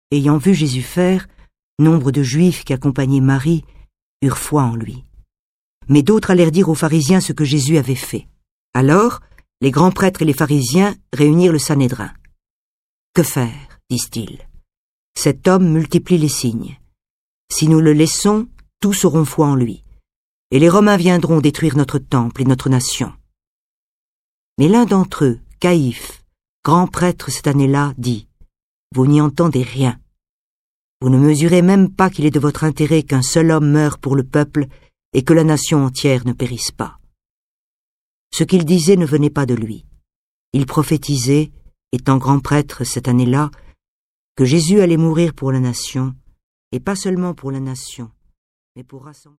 ayant vu Jésus faire, nombre de Juifs qui accompagnaient Marie eurent foi en lui. Mais d'autres allèrent dire aux pharisiens ce que Jésus avait fait. Alors, les grands prêtres et les pharisiens réunirent le Sanhédrin. « Que faire ?» disent-ils. « Cet homme multiplie les signes. Si nous le laissons, tous auront foi en lui. Et les Romains viendront détruire notre temple et notre nation. » Mais l'un d'entre eux, Caïphe, grand prêtre cette année-là, dit « Vous n'y entendez rien. Vous ne mesurez même pas qu'il est de votre intérêt qu'un seul homme meure pour le peuple et que la nation entière ne périsse pas. » Ce qu'il disait ne venait pas de lui. Il prophétisait, étant grand prêtre cette année-là, que Jésus allait mourir pour la nation, et pas seulement pour la nation, mais pour rassembler.